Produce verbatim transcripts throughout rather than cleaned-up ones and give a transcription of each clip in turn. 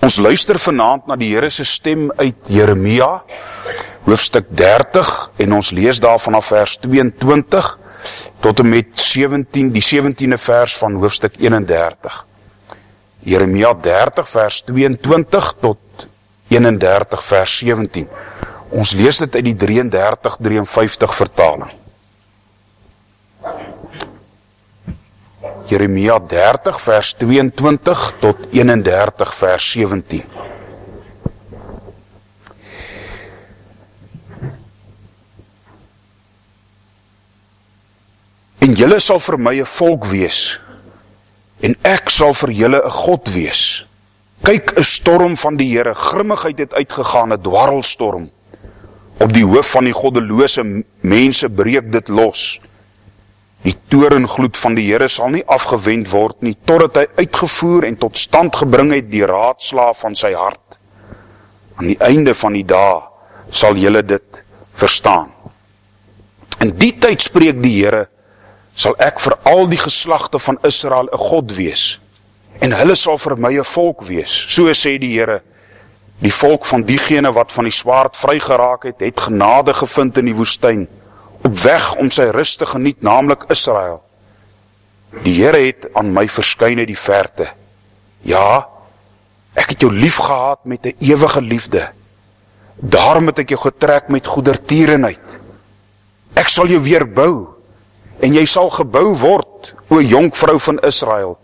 Ons luister vanaand na die Here se stem uit Jeremia, hoofstuk dertig, en ons lees daar vanaf vers tweeëntwintig tot en met sewentien, die sewentiende vers van hoofstuk eenendertig. Jeremia dertig vers tweeëntwintig tot eenendertig vers sewentien. Ons lees dit uit die drieëndertig drieënvyftig vertaling. Jeremia dertig vers tweeëntwintig tot eenendertig vers sewentien. En julle sal vir my 'n volk wees, en ek sal vir julle 'n God wees. Kyk, 'n storm van die Here, grimmigheid het uitgegaan, 'n dwarrelstorm. Op die hoof van die goddelose mense breek dit los. Die torengloed van die Here sal nie afgewend word nie, totdat hy uitgevoer en tot stand gebring het die raadslaaf van sy hart. Aan die einde van die dae sal julle dit verstaan. In die tyd, spreek die Here, sal ek vir al die geslagte van Israel 'n God wees, en hulle sal vir my 'n volk wees. So sê die Here, die volk van diegene wat van die swaard vrygeraak het, het genade gevind in die woestyn, op weg om sy rus te geniet, naamlik Israel. Die Here het aan my verskyn uit die verte. Ja, ek het jou lief gehad met 'n ewige liefde. Daarom het ek jou getrek met goedertierenheid. Ek sal jou weer bou, en jy sal gebou word, o jonkvrou van Israel.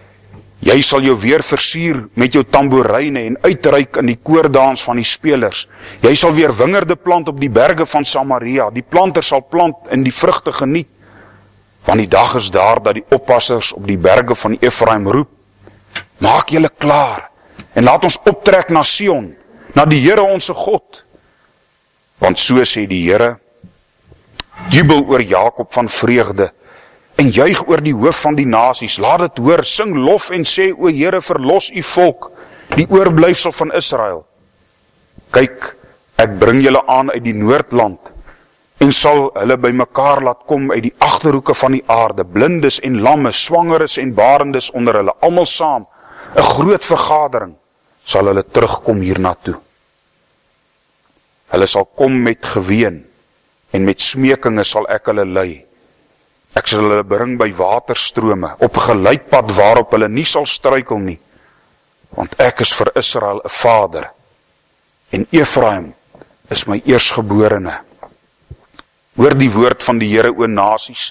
Jy sal jou weer versier met jou tamboeryne en uitreik in die koordans van die spelers. Jy sal weer wingerde plant op die berge van Samaria. Die planter sal plant en die vrugte geniet. Want die dag is daar dat die oppassers op die berge van Efraim roep, maak julle klaar en laat ons optrek na Sion, na die Here onse God. Want so sê die Here, jubel oor Jakob van vreugde, en juig oor die hoof van die nasies. Laat dit hoor, sing lof en sê, o Here, verlos u volk, die oorblyfsel van Israel. Kyk, ek bring julle aan uit die noordland, en sal hulle by mekaar laat kom uit die agterhoeke van die aarde, blindes en lamme, swangeres en barendes onder hulle, almal saam, 'n groot vergadering, sal hulle terugkom hiernatoe. Hulle sal kom met geween, en met smekinge sal ek hulle lei. Ek sal hulle bring by waterstrome, op 'n geleidpad waarop hulle nie sal struikel nie, want ek is vir Israel 'n vader, en Efraim is my eersgeborene. Hoor die woord van die Here, o nasies,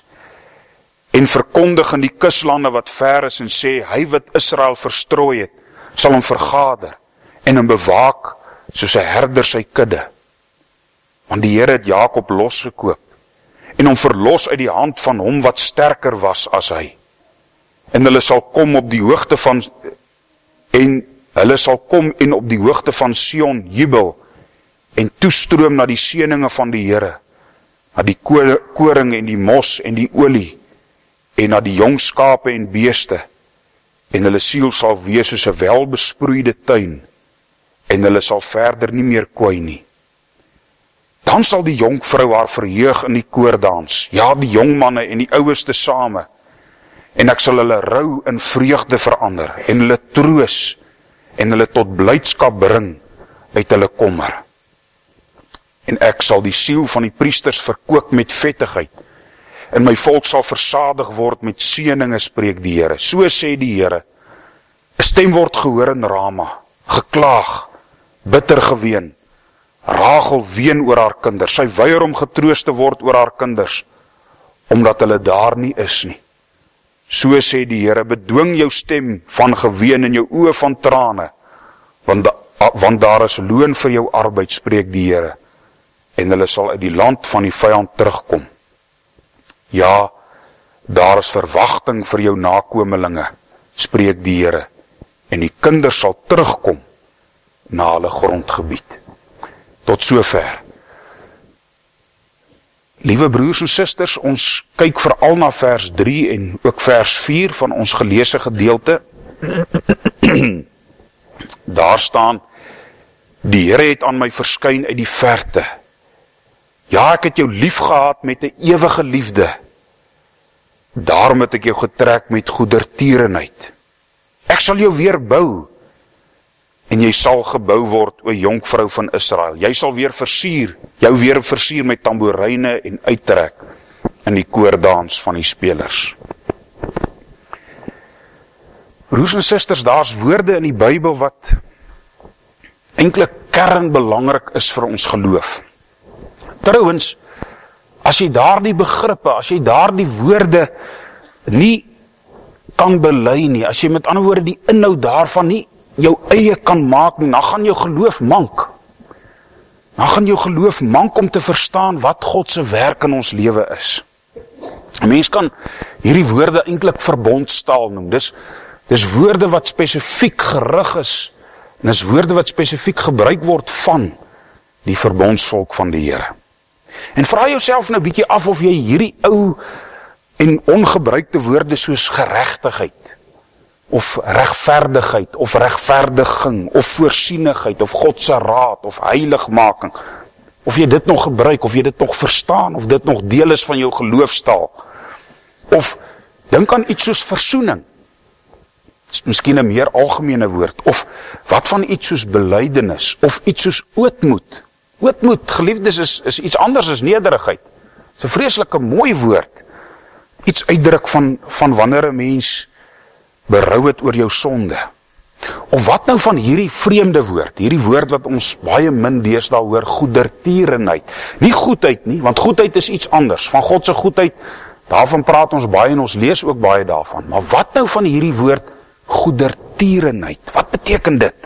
en verkondig in die kuslande wat ver is, en sê, hy wat Israel verstrooi het, sal hom vergader, en hom bewaak, soos 'n herder sy kudde. Want die Here het Jakob losgekoop, en hom verlos uit die hand van hom wat sterker was as hy. En hulle sal kom op die hoogte van, en hulle sal kom en op die hoogte van Sion jubel, en toestroom na die seëninge van die Here, na die koring en die mos en die olie, en na die jong skape en beeste, en hulle siel sal wees soos 'n welbesproeide tuin, en hulle sal verder nie meer kwai nie. Dan sal die jonkvrou haar verheug in die koordans, ja, die jongmanne en die oues te same, en ek sal hulle rou in vreugde verander, en hulle troos, en hulle tot blydskap bring uit hulle kommer. En ek sal die siel van die priesters verkoop met vettigheid, en my volk sal versadig word met seëninge, spreek die Here. So sê die Here, 'n stem word gehoor in Rama, geklaag, bitter geween, Rachel ween oor haar kinders, sy weier om getroos te word oor haar kinders, omdat hulle daar nie is nie. So sê die Here, bedwing jou stem van geween en jou oë van trane, want, da, want daar is loon vir jou arbeid, spreek die Here, en hulle sal uit die land van die vyand terugkom. Ja, daar is verwagting vir jou nakomelinge, spreek die Here, en die kinders sal terugkom na hulle grondgebied. Tot sover. Liewe broers en susters, ons kyk veral na vers drie en ook vers vier van ons geleesde gedeelte. Daar staan, die Here het aan my verskyn uit die verte. Ja, ek het jou lief gehad met 'n ewige liefde. Daarom het ek jou getrek met goedertierenheid. Ek sal jou weer bou, en jy sal gebou word, o jonkvrou van Israel. Jy sal weer versier, jou weer versier met tamboeryne en uittrek in die koordans van die spelers. Broers en susters, daar's woorde in die Bybel wat eintlik kernbelangrik is vir ons geloof. Trouwens, as jy daardie begrippe, as jy daardie woorde nie kan bely nie, as jy met ander woorde die inhoud daarvan nie jou eie kan maak nie, dan gaan jou geloof mank. Dan gaan jou geloof mank om te verstaan wat God se werk in ons lewe is. 'n Mens kan hierdie woorde eintlik verbondstaal noem. Dis dis woorde wat spesifiek gerig is, en dis woorde wat spesifiek gebruik word van die verbondsvolk van die Here. En vra jouself nou bietjie af of jy hierdie ou en ongebruikte woorde soos geregtigheid, of regverdigheid, of regverdiging, of voorsienigheid, of God se raad, of heiligmaking, of jy dit nog gebruik, of jy dit nog verstaan, of dit nog deel is van jou geloofstaal. Of dink aan iets soos versoening. Dis miskien 'n meer algemene woord. Of wat van iets soos belydenis, of iets soos ootmoed. Ootmoed, geliefdes, is, is iets anders as nederigheid. Dis 'n vreeslike mooi woord. Iets uitdruk van, van wanneer 'n mens berou het oor jou sonde. Of wat nou van hierdie vreemde woord, hierdie woord wat ons baie min deesdae hoor, goedertierenheid. Nie goedheid nie, want goedheid is iets anders. Van God se goedheid, daarvan praat ons baie en ons lees ook baie daarvan. Maar wat nou van hierdie woord goedertierenheid? Wat beteken dit?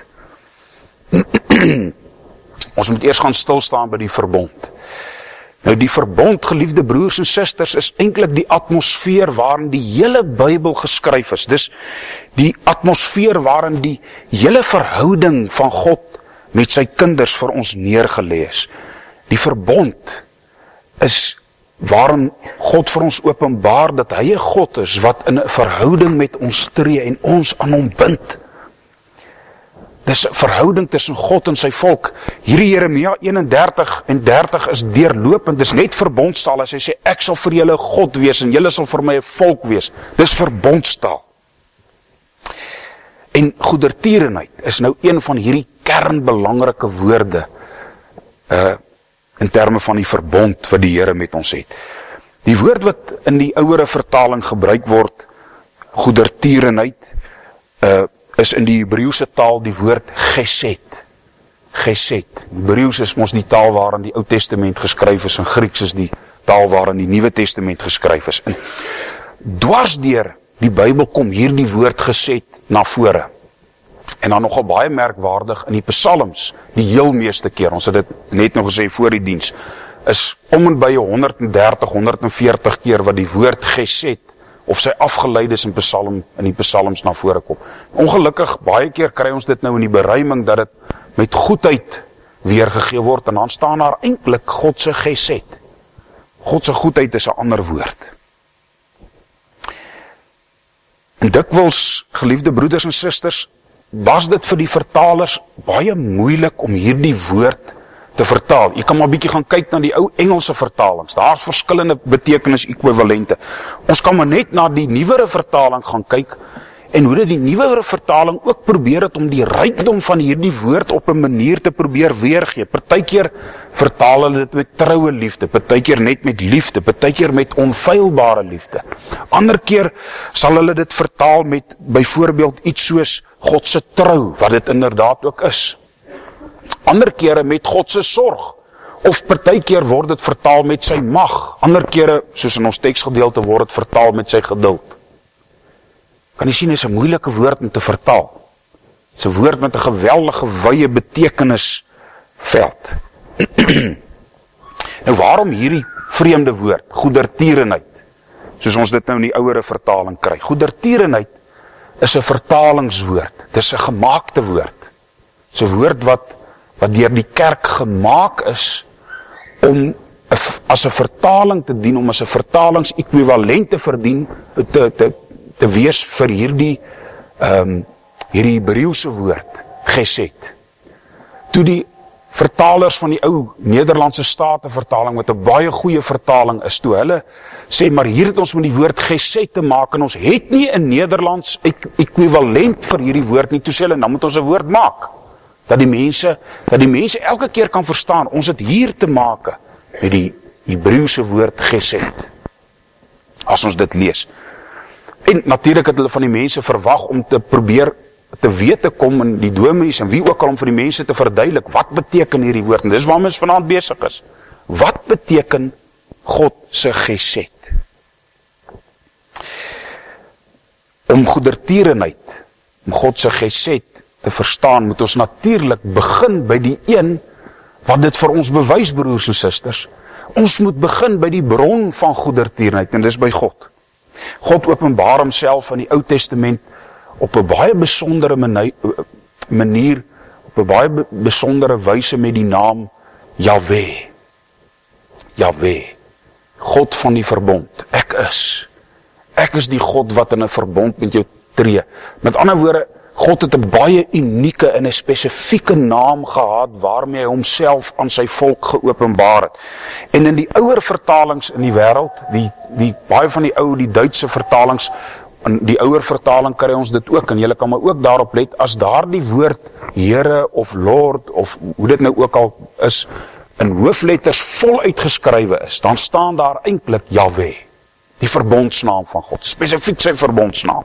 Ons moet eers gaan stilstaan by die verbond. Nou die verbond, geliefde broers en susters, is eintlik die atmosfeer waarin die hele Bybel geskryf is. Dis die atmosfeer waarin die hele verhouding van God met sy kinders vir ons neergelê is. Die verbond is waarin God vir ons openbaar dat hy 'n God is wat in 'n verhouding met ons tree en ons aan hom bind. Dis 'n verhouding tussen God en sy volk. Hierdie Jeremia eenendertig en dertig is deurlopend, dis net verbondstaal as hy sê, ek sal vir julle God wees en julle sal vir my 'n volk wees. Dis verbondstaal. En goedertierenheid is nou een van hierdie kernbelangrike woorde uh, in terme van die verbond wat die Here met ons het. Die woord wat in die ouere vertaling gebruik word, goedertierenheid, uh, is in die Hebreëse taal die woord gesed. Gesed. Hebreëus is mos die taal waarin die Ou Testament geskryf is, en Grieks is die taal waarin die Nuwe Testament geskryf is. En dwarsdeur die Bybel kom hierdie woord gesed na vore. En dan nogal baie merkwaardig in die Psalms, die heel meeste keer, ons het dit net nog gesê voor die diens, is om en by honderddertig, honderdveertig keer wat die woord gesed of sy afgeleid is in Psalm, in die Psalms na vore kom. Ongelukkig, baie keer kry ons dit nou in die beruiming, dat dit met goedheid weergegee word, en dan staan daar eintlik God se gesed. God se goedheid is 'n ander woord. En dikwels, geliefde broeders en susters, was dit vir die vertalers baie moeilik om hierdie woord te vertaal. Jy kan maar bietjie gaan kyk na die ou Engelse vertalings. Daar's verskillende betekenis ekwivalente. Ons kan maar net na die nuwere vertaling gaan kyk en hoe dit die nuwere vertaling ook probeer het om die rykdom van hierdie woord op 'n manier te probeer weergee. Partykeer vertaal hulle dit met troue liefde, partykeer net met liefde, partykeer met onfeilbare liefde. Ander keer sal hulle dit vertaal met byvoorbeeld iets soos God se trou, wat dit inderdaad ook is. Ander kere met God se sorg, of partykeer word dit vertaal met sy mag. Ander kere, soos in ons teksgedeelte, word dit vertaal met sy geduld. Kan jy sien, is 'n moeilike woord om te vertaal. Dis 'n woord met 'n geweldige wye betekenisveld. Nou waarom hierdie vreemde woord, goedertierenheid, soos ons dit nou in die ouere vertaling kry? Goedertierenheid is 'n vertalingswoord, dis 'n gemaakte woord. Dis 'n woord wat, wat deur die kerk gemaak is, om as 'n vertaling te dien, om as 'n vertalingsekwivalent te verdien, te, te, te wees vir hierdie, um, hierdie Hebreëse woord, gesed. Toe die vertalers van die ou Nederlandse Statenvertaling, wat 'n baie goeie vertaling is, toe hulle sê, maar hier het ons met die woord gesed te maak, en ons het nie in Nederlands ekwivalent vir hierdie woord nie, toe sê hulle, nou moet ons 'n woord maak. Dat die mense, dat die mense elke keer kan verstaan, ons het hier te maak met die Hebreëse woord gesed. As ons dit lees. En natuurlik het hulle van die mense verwag om te probeer te weet te kom in die dominees en wie ook al om vir die mense te verduidelik, wat beteken hierdie woord? En dis waarom ons vanaand besig is. Wat beteken God se gesed? Om goedertierenheid, om God se gesed te verstaan, moet ons natuurlik begin by die een wat dit vir ons bewys, broers en susters. Ons moet begin by die bron van goedertierenheid, en dis by God. God openbaar homself in die Ou Testament op 'n baie besondere manier, op 'n baie besondere wyse met die naam Jahweh. Jahweh, God van die verbond. Ek is. Ek is die God wat in 'n verbond met jou tree. Met ander woorde, God het 'n baie unieke en 'n spesifieke naam gehad waarmee hy homself aan sy volk geopenbaar het. En in die ouer vertalings in die wêreld, die die baie van die ou die Duitse vertalings, in die ouer vertaling kry ons dit ook, en julle kan maar ook daarop let, as daar die woord Here of Lord of hoe dit nou ook al is, in hoofletters voluit geskrywe is, dan staan daar eintlik Jahweh, die verbondsnaam van God, spesifiek sy verbondsnaam.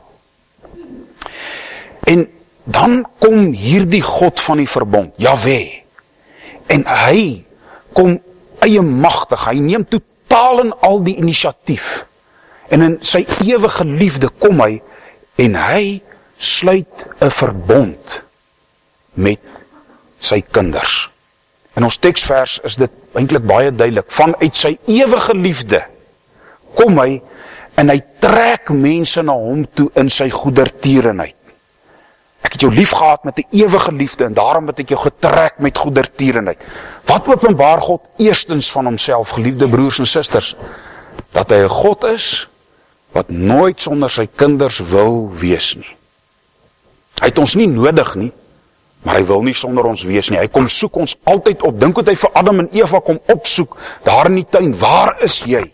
En dan kom hierdie God van die verbond, Jahweh, en hy kom eie magtig, hy neem totaal en al die inisiatief, en in sy ewige liefde kom hy, en hy sluit 'n verbond met sy kinders. In ons teksvers is dit eintlik baie duidelik, vanuit sy ewige liefde kom hy, en hy trek mense na hom toe in sy goedertierenheid. Ek het jou lief gehad met 'n ewige liefde, en daarom het ek jou getrek met goedertierenheid. Wat openbaar God eerstens van homself, geliefde broers en susters? Dat hy 'n God is, wat nooit sonder sy kinders wil wees nie. Hy het ons nie nodig nie, maar hy wil nie sonder ons wees nie. Hy kom soek ons altyd op. Dink wat hy vir Adam en Eva kom opsoek, daar in die tuin. Waar is jy?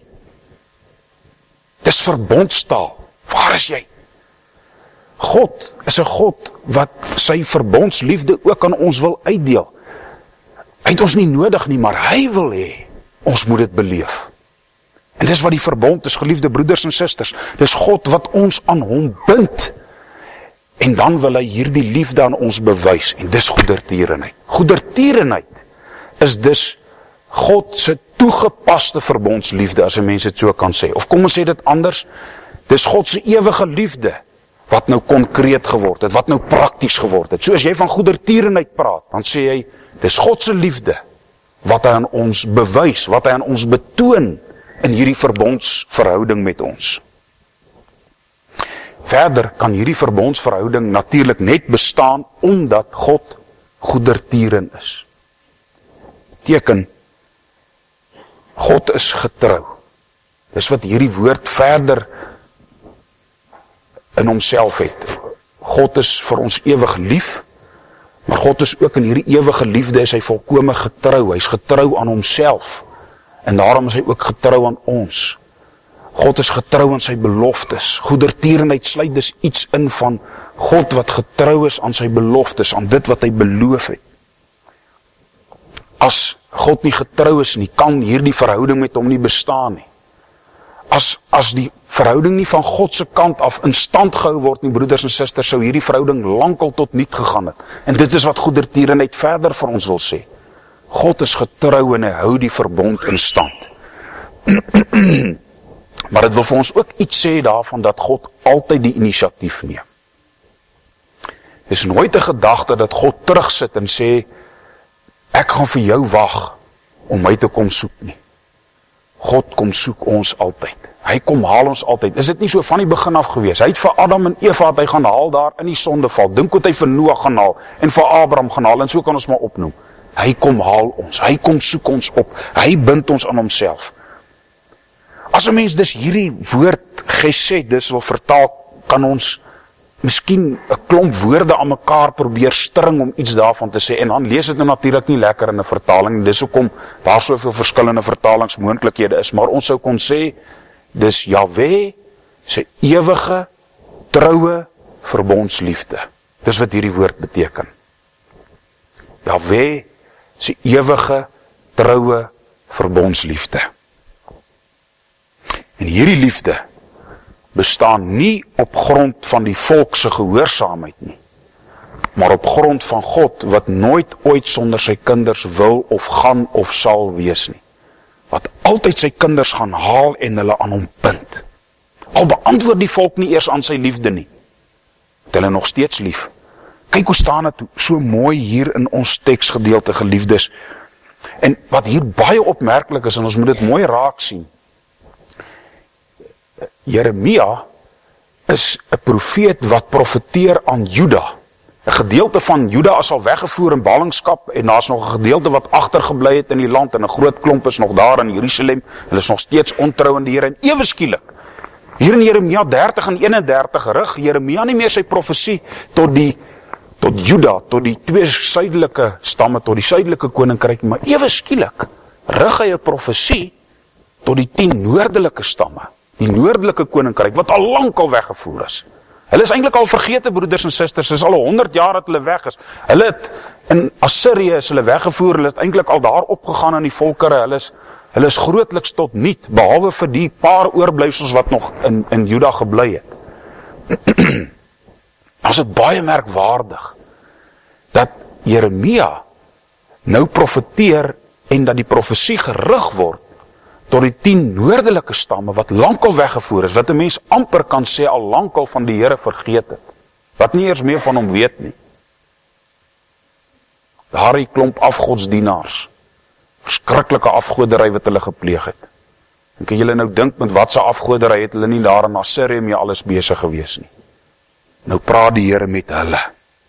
Dis verbondstaal. Waar is jy? God is 'n God wat sy verbondsliefde ook aan ons wil uitdeel. Hy het ons nie nodig nie, maar hy wil hê ons moet dit beleef. En dis wat die verbond is, geliefde broeders en susters. Dis God wat ons aan hom bind. En dan wil hy hierdie liefde aan ons bewys, en dis goedertierenheid. Goedertierenheid is dus God se toegepaste verbondsliefde, as 'n mens dit so kan sê. Of kom ons sê dit anders, dis God se ewige liefde wat nou konkreet geword het, wat nou prakties geword het. So as jy van goedertierenheid praat, dan sê hy, dis God se liefde wat hy aan ons bewys, wat hy aan ons betoon in hierdie verbondsverhouding met ons. Verder kan hierdie verbondsverhouding natuurlik net bestaan omdat God goedertieren is. Beteken, God is getrou. Dis wat hierdie woord verder in homself het. God is vir ons ewig lief, maar God is ook in hierdie ewige liefde is hy volkome getrou. Hy is getrou aan homself, en daarom is hy ook getrou aan ons. God is getrou aan sy beloftes. Goedertierenheid sluit dus iets in van God wat getrou is aan sy beloftes, aan dit wat hy beloof het. As God nie getrou is nie, kan hierdie verhouding met hom nie bestaan nie. As, as die verhouding nie van God se kant af in stand gehou word nie, broeders en susters, sou hierdie verhouding lankal tot niet gegaan het. En dit is wat goedertierenheid verder vir ons wil sê. God is getrou en hy hou die verbond in stand. Maar dit wil vir ons ook iets sê daarvan dat God altyd die inisiatief neem. Dit is nooit 'n gedagte dat God terugsit en sê, ek gaan vir jou wag om my te kom soek nie. God kom soek ons altyd. Hy kom haal ons altyd. Is dit nie so van die begin af gewees? Hy het vir Adam en Eva het hy gaan haal daar in die sondeval. Dink wat hy vir Noag gaan haal en vir Abraham gaan haal, en so kan ons maar opnoem. Hy kom haal ons, hy kom soek ons op, hy bind ons aan homself. As 'n mens dus hierdie woord gesed dus wil vertaal, kan ons miskien 'n klomp woorde aan mekaar probeer string om iets daarvan te sê, en dan lees dit nou natuurlik nie lekker in 'n vertaling, dis hoekom daar soveel verskillende vertalingsmoontlikhede is, maar ons sou kon sê, dis Jahweh se ewige, troue verbondsliefde. Dis wat hierdie woord beteken. Jahwe se ewige, troue verbondsliefde. En hierdie liefde bestaan nie op grond van die volk se gehoorsaamheid nie, maar op grond van God, wat nooit ooit sonder sy kinders wil of gaan of sal wees nie. Wat altyd sy kinders gaan haal en hulle aan hom bind. Al beantwoord die volk nie eers aan sy liefde nie, het hulle nog steeds lief. Kyk hoe staan het so mooi hier in ons teksgedeelte, geliefdes. En wat hier baie opmerklik is, en ons moet dit mooi raak sien, Jeremia is 'n profeet wat profeteer aan Juda. 'n Gedeelte van Juda is al weggevoer in ballingskap, en daar is nog 'n gedeelte wat agtergebly het in die land, en 'n groot klomp is nog daar in Jerusalem. Hulle is nog steeds ontrou aan die Here, en ewe skielik, hier in Jeremia dertig en eenendertig, rig Jeremia nie meer sy profesie tot die tot Juda, tot die twee suidelike stamme, tot die suidelike koninkryk, maar ewe skielik rig hy 'n profesie tot die tien noordelike stamme, die noordelike koninkryk, wat al lank al weggevoer is. Hulle is eintlik al vergete, broeders en susters, het is al honderd jaar dat hulle weg is. Hulle het, in Assirië is hulle weggevoer, hulle het eintlik al daar opgegaan in die volkere, hulle is, hulle is grootliks tot niet, behalwe vir die paar oorblyfsels wat nog in, in Juda gebly het. As het baie merkwaardig, dat Jeremia nou profeteer, en dat die profesie gerig word, tot die tien noordelike stamme, wat lankal weggevoer is, wat 'n mens amper kan sê, al lankal van die Here vergeet het, wat nie eers meer van hom weet nie. Daar die klomp afgodsdienaars, verskriklike afgoderry wat hulle gepleeg het. En kan julle nou dink, met wat se afgoderry het hulle nie daar in Assirië mee alles besig gewees nie. Nou praat die Here met hulle,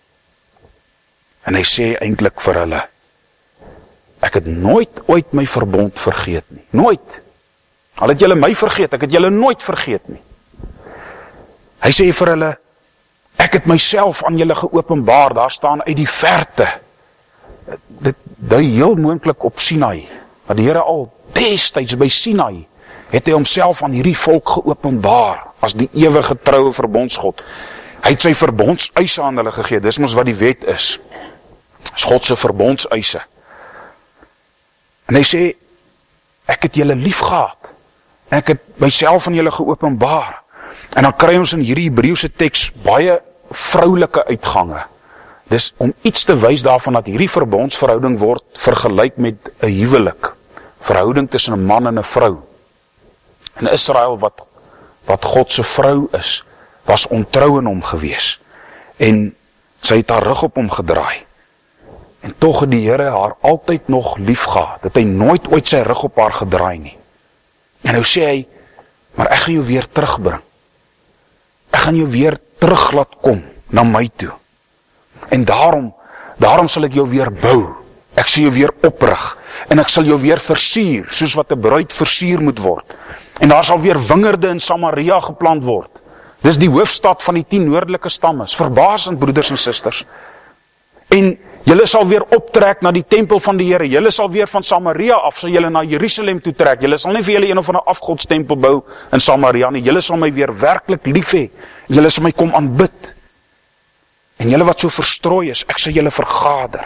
en hy sê eintlik vir hulle, ek het nooit ooit my verbond vergeet nie. Nooit. Al het julle my vergeet, ek het julle nooit vergeet nie. Hy sê vir hulle, ek het myself aan julle geopenbaar, daar staan uit die verte. Dit dui heel moontlik op Sinai, wat die Here al destyds by Sinai, het hy homself aan hierdie volk geopenbaar, as die ewige troue verbondsgod. Hy het sy verbondseise aan hulle gegee, dis mos wat die wet is. Dis God se verbondseise. En hy sê, ek het julle lief gehad, ek het myself aan julle geopenbaar. En dan kry ons in hierdie Hebreëse teks baie vroulike uitgange. Dis om iets te wys daarvan dat hierdie verbondsverhouding word vergelyk met 'n huwelik, verhouding tussen 'n man en 'n vrou. En Israel, wat, wat God se vrou is, was ontrou aan hom gewees, en sy het haar rug op hom gedraai. En tog het die Here haar altyd nog lief gehad, dat hy nooit ooit sy rug op haar gedraai nie. En nou sê hy, maar ek gaan jou weer terugbring. Ek gaan jou weer terug laat kom na my toe. En daarom, daarom sal ek jou weer bou. Ek sal jou weer oprig, en ek sal jou weer versier, soos wat 'n bruid versier moet word. En daar sal weer wingerde in Samaria geplant word. Dis die hoofstad van die tien noordelike stamme. Is verbasend, broeders en susters. En julle sal weer optrek na die tempel van die Here. Julle sal weer van Samaria af, sal julle na Jerusalem toe trek. Julle sal nie vir julle een of ander afgodstempel bou in Samaria nie. Julle sal my weer werklik lief hê. Julle sal my kom aanbid. En julle wat so verstrooi is, ek sal julle vergader.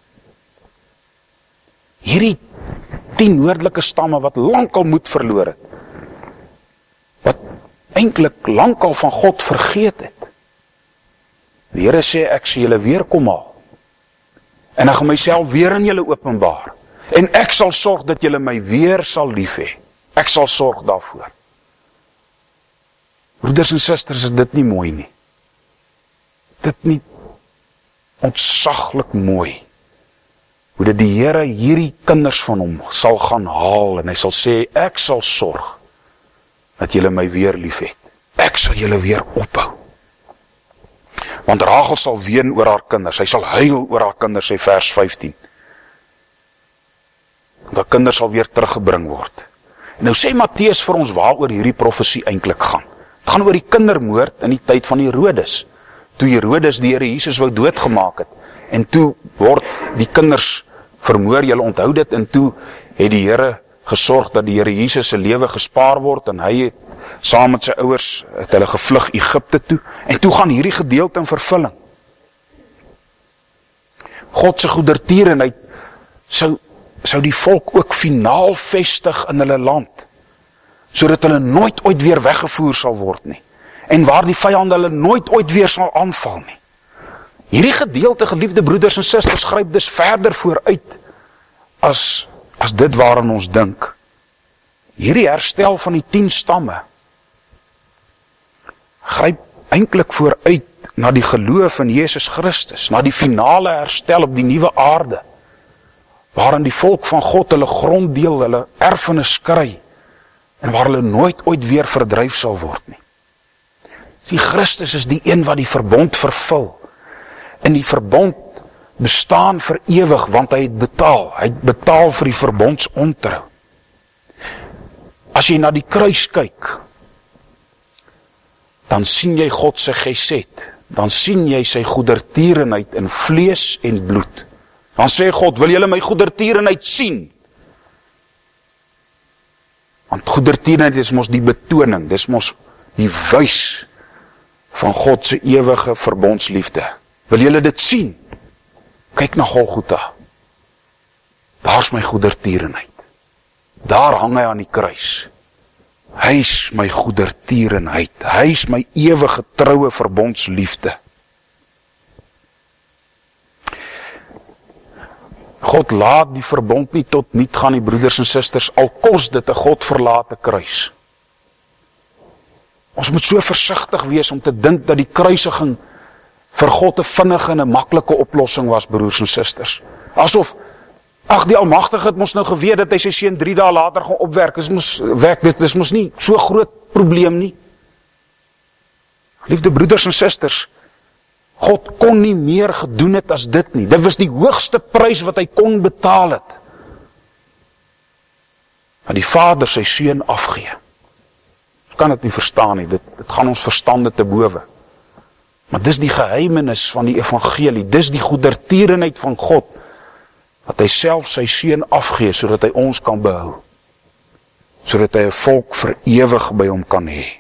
Hierdie tien noordelike stamme wat lankal moed verloor het, wat eintlik lankal van God vergeet het. Die Here sê, ek sal julle weer kom haal. En ek gaan myself weer in julle openbaar. En ek sal sorg dat julle my weer sal lief hê. Ek sal sorg daarvoor. Broeders en susters, is dit nie mooi nie? Is dit nie ontsaglik mooi? Hoe dat die Here hierdie kinders van hom sal gaan haal, en hy sal sê, ek sal sorg dat julle my weer lief het. Ek sal julle weer opbou. Want Rachel sal ween oor haar kinders, hy sal huil oor haar kinders, sê vers vyftien. Want haar kinders sal weer teruggebring word. En nou sê Matteus vir ons waaroor hierdie profesie eintlik gaan. Het gaan oor die kindermoord in die tyd van Herodes. Toe Herodes die Here Jesus wou doodgemaak het, en toe word die kinders vermoor, julle onthou dit, en toe het die Here gesorg dat die Here Jesus se lewe gespaar word, en hy het saam met sy ouers het hulle gevlug Egipte toe, en toe gaan hierdie gedeelte in vervulling. God se goedertierenheid sou, sou die volk ook finaal vestig in hulle land, sodat hulle nooit ooit weer weggevoer sal word nie, en waar die vyand hulle nooit ooit weer sal aanval nie. Hierdie gedeelte, geliefde broeders en susters, gryp dus verder vooruit, as, as dit waaraan ons dink. Hierdie herstel van die tien stamme, gryp eintlik vooruit na die geloof in Jesus Christus, na die finale herstel op die nuwe aarde, waarin die volk van God hulle gronddeel, hulle erfenis kry, en waar hulle nooit ooit weer verdryf sal word nie. Die Christus is die een wat die verbond vervul, en die verbond bestaan vir ewig, want hy het betaal, hy het betaal vir die verbondsontrouw. As jy na die kruis kyk, dan sien jy God se gesed, dan sien jy sy goedertierenheid in vlees en bloed. Dan sê God, wil julle my goedertierenheid sien? Want goedertierenheid is mos die betoning, dis mos die wys van God se ewige verbondsliefde. Wil julle dit sien? Kyk na Golgotha. Daar's my goedertierenheid. Daar hang hy aan die kruis. Hy is my goedertierenheid. Hy is my ewige troue verbondsliefde. God laat die verbond nie tot niet gaan, die broeders en susters, al kos dit 'n God verlate kruis. Ons moet so versigtig wees om te dink dat die kruisiging vir God 'n vinnige en 'n maklike oplossing was, broers en susters. Asof, ag, die Almagtige het mos nou geweet dat hy sy seun drie dae later gaan opwerk. Dis mos werk, dis, dis mos nie so groot probleem nie. Liefde broeders en susters, God kon nie meer gedoen het as dit nie. Dit was die hoogste prys wat hy kon betaal het. Dat die Vader sy seun afgee. Ons kan dit nie verstaan nie, dit, dit gaan ons verstande te bowe. Maar dis die geheimenis van die evangelie, dis die goedertierenheid van God, dat hy self sy seun afgee, sodat hy ons kan behou, sodat hy 'n volk vir ewig by hom kan hê.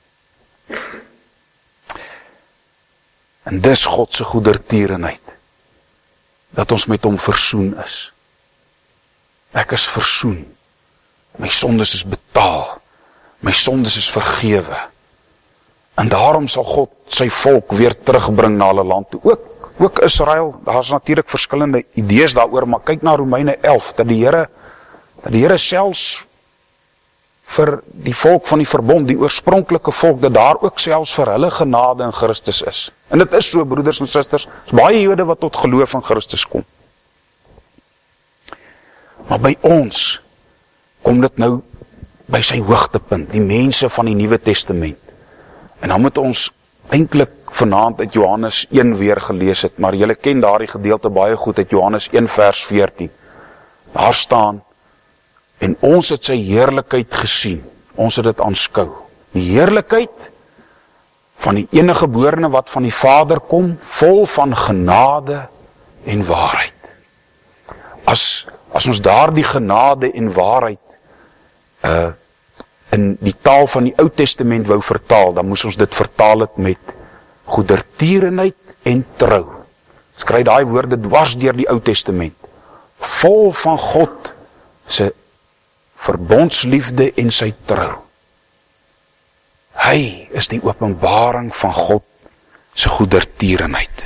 En dis God se goedertierenheid, dat ons met hom versoen is. Ek is versoen, my sondes is betaal, my sondes is vergewe, en daarom sal God sy volk weer terugbring na hulle land toe. Ook, ook Israel, daar is natuurlik verskillende idees daaroor, maar kyk na Romeine elf, dat die Here, dat die Here selfs vir die volk van die verbond, die oorspronklike volk, dat daar ook selfs vir hulle genade in Christus is. En dit is so, broeders en susters, is baie Jode wat tot geloof in Christus kom. Maar by ons kom dit nou by sy hoogtepunt, die mense van die Nuwe Testament. En dan moet ons eintlik vanaand uit Johannes een weer gelees het, maar julle ken daardie gedeelte baie goed uit Johannes een vers veertien. Daar staan, en ons het sy heerlikheid gesien, ons het dit aanskou. Die heerlikheid van die enige geborene wat van die Vader kom, vol van genade en waarheid. As, as ons daardie genade en waarheid uh, in die taal van die Ou Testament wou vertaal, dan moes ons dit vertaal het met goedertierenheid en trou. Ons kry daai woorde dwars deur die Ou Testament. Vol van God se verbondsliefde en sy trou. Hy is die openbaring van God se goedertierenheid.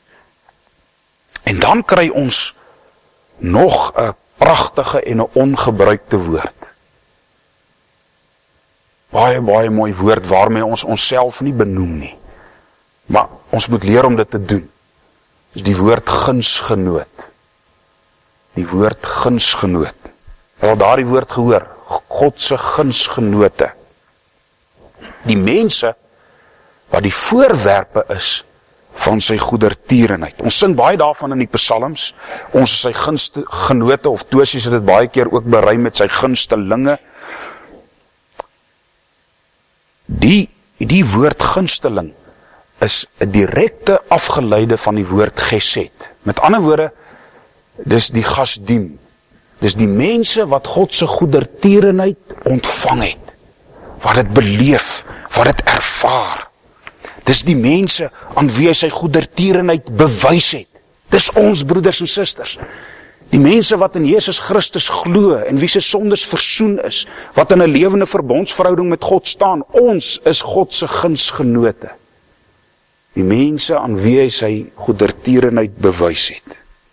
En dan kry ons nog 'n pragtige en 'n ongebruikte woord. Baie, baie mooi woord waarmee ons onsself nie benoem nie. Maar ons moet leer om dit te doen. Dis die woord gunsgenoot. Die woord gunsgenoot. Jy het daardie woord gehoor, God se gunsgenote. Die mense wat die voorwerpe is van sy goedertierenheid. Ons sing baie daarvan in die psalms. Ons is sy gunstgenote, of Tosies het dit baie keer ook berei met sy gunstelinge. Die, die woord gunsteling is 'n direkte afgeleide van die woord gesed. Met ander woorde, dis die gasdien. Dis die mense wat God se goedertierenheid ontvang het, wat dit beleef, wat dit ervaar. Dis die mense aan wie hy sy goedertierenheid bewys het. Dis ons broeders en susters. Die mense wat in Jesus Christus glo en wie se sondes versoen is, wat in 'n lewende verbondsverhouding met God staan, ons is God se gunsgenote. Die mense aan wie hy sy goedertierenheid bewys het.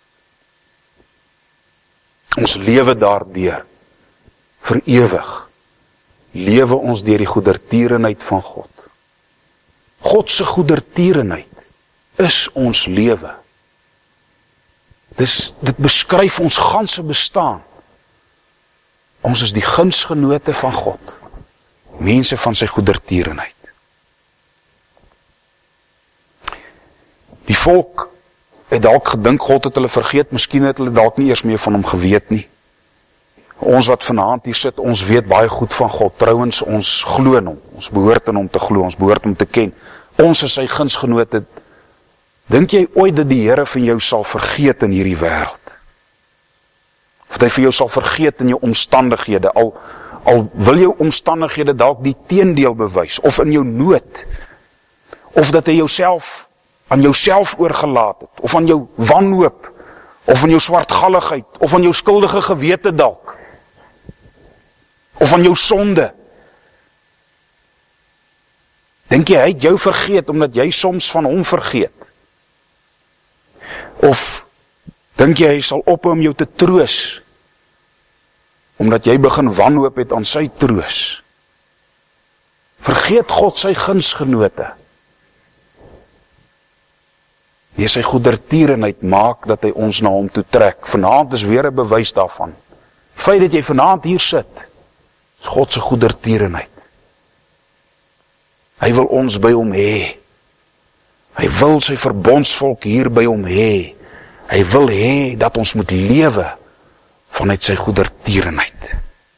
Ons lewe daardeur, vir ewig, lewe ons deur die goedertierenheid van God. God se goedertierenheid is ons lewe. Dis, dit beskryf ons ganse bestaan. Ons is die gunsgenote van God, mense van sy goedertierenheid. Die volk het dalk gedink God het hulle vergeet, miskien het hulle dalk nie eers meer van hom geweet nie. Ons wat vanaand hier sit, ons weet baie goed van God. Trouwens, ons glo in hom. Ons behoort in hom te glo, ons behoort hom te ken. Ons is sy gunsgenote. Dink jy ooit dat die Here van jou sal vergeet in hierdie wêreld? Of hy vir jou sal vergeet in jou omstandighede, al, al wil jou omstandighede dalk die teendeel bewys, of in jou nood, of dat hy jouself aan jouself oorgelaat het, of aan jou wanhoop, of aan jou swartgalligheid, of aan jou skuldige gewete dalk, of aan jou sonde. Dink jy hy het jou vergeet, omdat jy soms van hom vergeet? Of dink jy hy sal ophou om jou te troos, omdat jy begin wanhoop het aan sy troos? Vergeet God sy gunsgenote. Nee, sy goedertierenheid maak dat hy ons na hom toe trek. Vanaand is weer 'n bewys daarvan. Die feit dat jy vanaand hier sit, is God se goedertierenheid. Hy wil ons by hom hê. Hy wil sy verbondsvolk hier by hom hê. Hy wil hê dat ons moet lewe vanuit sy goedertierenheid.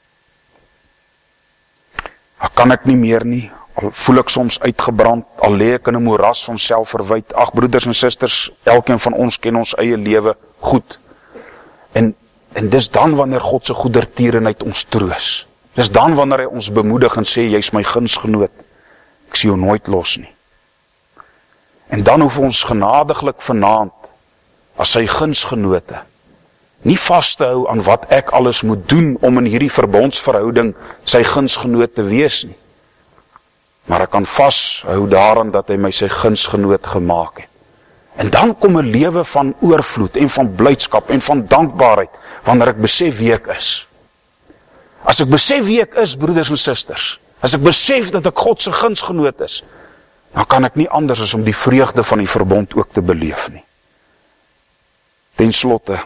Al kan ek nie meer nie, al voel ek soms uitgebrand, al lê ek in 'n moeras van selfverwyd. Ag broeders en susters, elkeen van ons ken ons eie lewe goed. En en dis dan wanneer God se goedertierenheid ons troos. Dis dan wanneer hy ons bemoedig en sê, jy's my gunsgenoot. Ek sien jou nooit los nie. En dan hoef ons genadiglik vanaand, as sy gunsgenote, nie vas te hou aan wat ek alles moet doen om in hierdie verbondsverhouding sy gunsgenoot te wees nie. Maar ek kan vashou daaraan dat hy my sy gunsgenoot gemaak het. En dan kom 'n lewe van oorvloed en van blydskap en van dankbaarheid, wanneer ek besef wie ek is. As ek besef wie ek is, broeders en susters, as ek besef dat ek God se gunsgenoot is, dan kan ek nie anders as om die vreugde van die verbond ook te beleef nie. Ten slotte,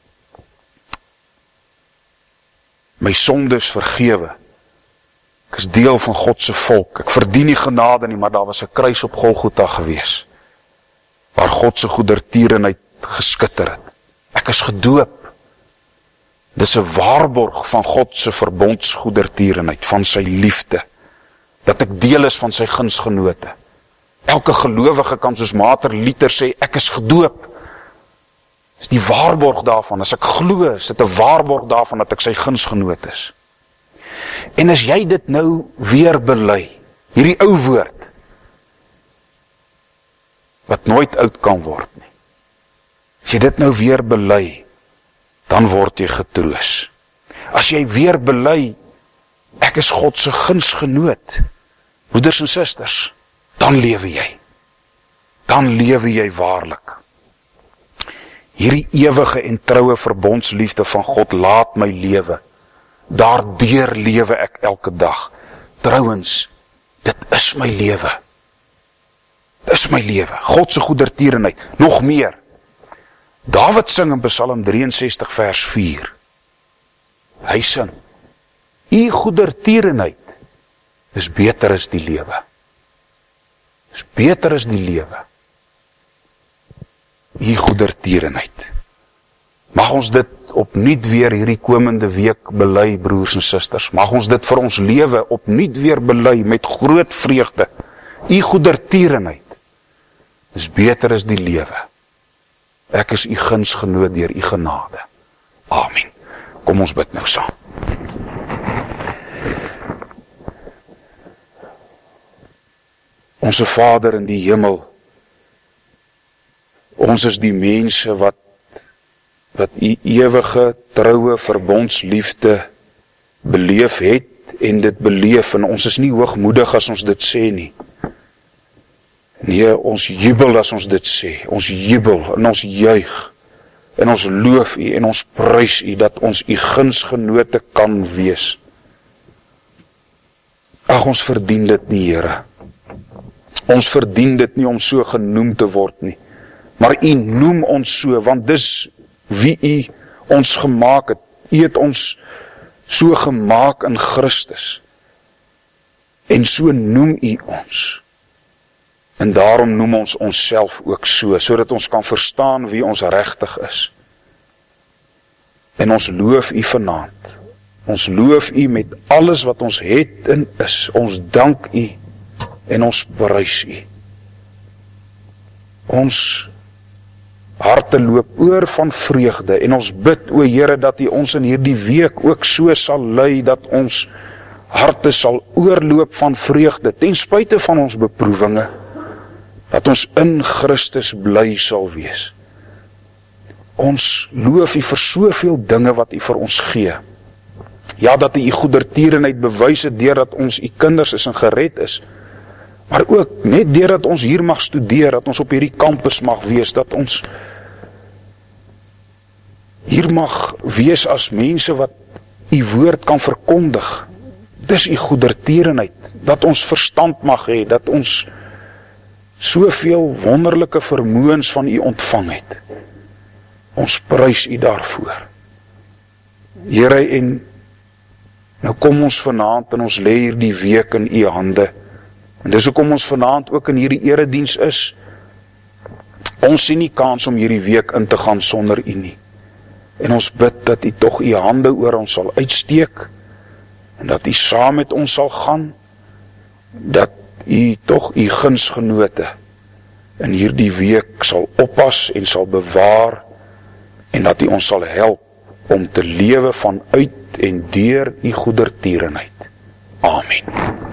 my sondes vergewe. Ek is deel van God se volk. Ek verdien nie genade nie, maar daar was 'n kruis op Golgotha gewees, waar God se goedertierenheid geskitter het. Ek is gedoop. Dis 'n waarborg van God se verbondsgoedertierenheid, van sy liefde, dat ek deel is van sy gunsgenote. Elke gelowige kan soos Mater Luther sê, ek is gedoop. Dis die waarborg daarvan. As ek glo, is dit 'n waarborg daarvan dat ek sy gunsgenoot is. En as jy dit nou weer bely, hierdie ou woord, wat nooit oud kan word nie. As jy dit nou weer bely, dan word jy getroos. As jy weer bely, ek is God se gunsgenoot, broeders en susters, dan lewe jy. Dan lewe jy waarlik. Hierdie ewige en troue verbondsliefde van God laat my lewe. Daardeur lewe ek elke dag. Trouwens, dit is my lewe. Dit is my lewe. God se goedertierenheid. Nog meer. Dawid sing in Psalm drie en sestig vers vier. Hy sing, U goedertierenheid is beter as die lewe. Is beter as die lewe. U goedertierenheid. Mag ons dit opnuut weer hierdie komende week bely, broers en susters. Mag ons dit vir ons lewe opnuut weer bely met groot vreugde. U goedertierenheid is beter as die lewe. Ek is u gunsgenoot deur u genade. Amen. Kom ons bid nou saam. Onse Vader in die hemel, Ons is die mense wat wat U ewige, troue verbondsliefde beleef het en dit beleef, en ons is nie hoogmoedig as ons dit sê nie. Nee, ons jubel as ons dit sê, ons jubel en ons juig, en ons loof U en ons prys U, dat ons U gunsgenote kan wees. Ag, ons verdien dit nie, Here. Ons verdien dit nie om so genoem te word nie, maar U noem ons so, want dis wie U ons gemaak het. U het ons so gemaak in Christus, en so noem U ons. En daarom noem ons onsself ook so, sodat ons kan verstaan wie ons regtig is. En ons loof U vanaand. Ons loof U met alles wat ons het en is. Ons dank U en ons prys U. Ons harte loop oor van vreugde, en ons bid, o Here, dat U ons in hierdie week ook so sal lei, dat ons harte sal oorloop van vreugde, ten spyte van ons beproewinge, dat ons in Christus bly sal wees. Ons loof U vir soveel dinge wat U vir ons gee. Ja, dat U U goedertierenheid bewys het, deurdat ons U kinders is en gered is, maar ook net deurdat ons hier mag studeer, dat ons op hierdie kampus mag wees, dat ons hier mag wees as mense wat U woord kan verkondig. Dis U goedertierenheid, dat ons verstand mag hê, dat ons soveel wonderlike vermoëns van U ontvang het. Ons prys U daarvoor. Here, en nou kom ons vanaand en ons lê hierdie week in U hande. En dis hoekom ons vanaand ook in hierdie erediens is. Ons sien nie kans om hierdie week in te gaan sonder U nie. En ons bid dat U tog U hande oor ons sal uitsteek, en dat U saam met ons sal gaan, dat U tog U gunsgenote in hierdie week sal oppas en sal bewaar, en dat U ons sal help om te lewe vanuit en deur U goedertierenheid. Amen.